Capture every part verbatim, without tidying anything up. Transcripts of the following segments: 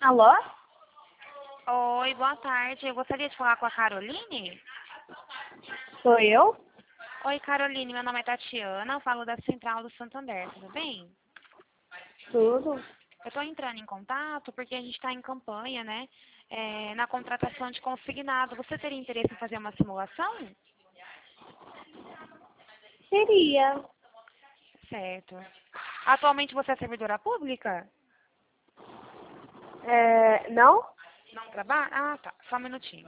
Alô? Oi, boa tarde. Eu gostaria de falar com a Caroline. Sou eu? Oi, Caroline. Meu nome é Tatiana. Eu falo da Central do Santander. Tudo bem? Tudo? Eu estou entrando em contato porque a gente está em campanha, né? é, na contratação de consignado. Você teria interesse em fazer uma simulação? Seria. Certo. Atualmente você é servidora pública? É, não? Não trabalha? Ah, tá. Só um minutinho.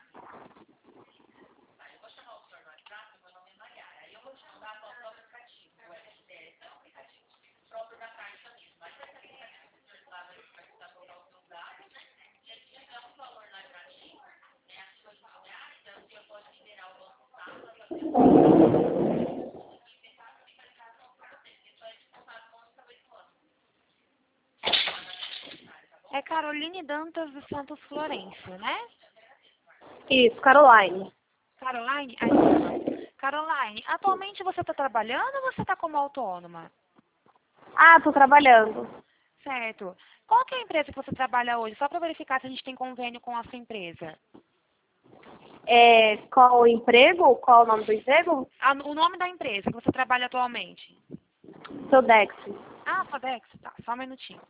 É Caroline Dantas dos Santos Florencio, né? Isso, Caroline. Caroline? Ah, desculpa. Caroline, atualmente você está trabalhando ou você está como autônoma? Ah, tô trabalhando. Certo. Qual que é a empresa que você trabalha hoje? Só para verificar se a gente tem convênio com a sua empresa. É, qual o emprego? Qual o nome do emprego? Ah, o nome da empresa que você trabalha atualmente. Sodex. Ah, Fadex. Tá, só um minutinho.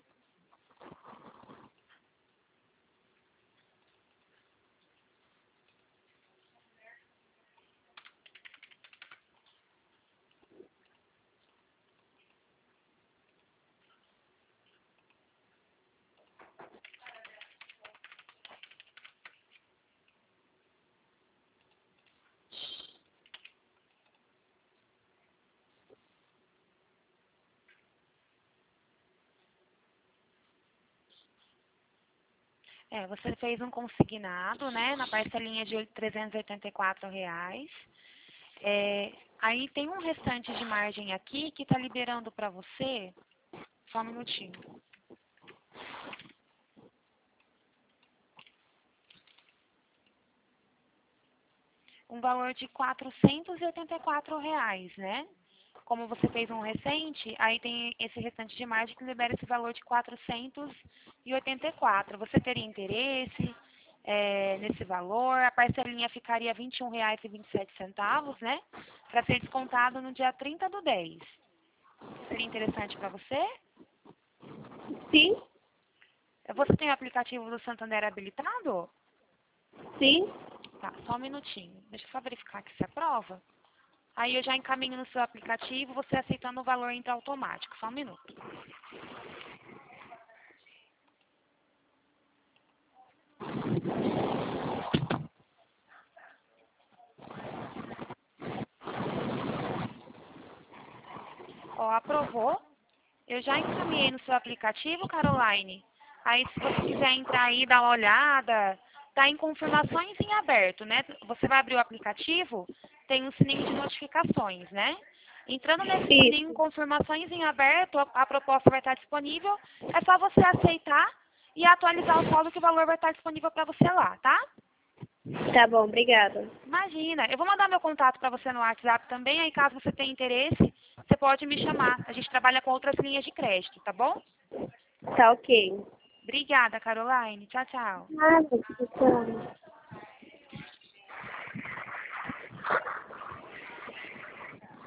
É, você fez um consignado, né, na parcelinha de trezentos e oitenta e quatro reais. É, aí tem um restante de margem aqui que está liberando para você, só um minutinho, um valor de quatrocentos e oitenta e quatro reais, né? Como você fez um recente, aí tem esse restante de margem que libera esse valor de quatrocentos e oitenta e quatro. Você teria interesse é, nesse valor? A parcelinha ficaria vinte e um reais e vinte e sete centavos, né? Para ser descontado no dia trinta do dez. Seria interessante para você? Sim, Você tem o aplicativo do Santander habilitado? sim. Tá, só um minutinho. Deixa eu só verificar aqui se aprova. Aí eu já encaminho no seu aplicativo, você aceitando o valor entra automático. Só um minuto. Ó, aprovou. Eu já encaminhei no seu aplicativo, Caroline. Aí, se você quiser entrar aí e dar uma olhada, tá em confirmações em aberto, né? Você vai abrir o aplicativo, tem um sininho de notificações, né? Entrando nesse sininho, Isso. confirmações em aberto, a, a proposta vai estar disponível. É só você aceitar e atualizar o saldo que o valor vai estar disponível para você lá, tá? Tá bom, obrigada. Imagina, eu vou mandar meu contato para você no WhatsApp também, aí caso você tenha interesse, você pode me chamar. A gente trabalha com outras linhas de crédito, tá bom? Tá ok. Obrigada, Caroline. Tchau, tchau. Nada, tchau.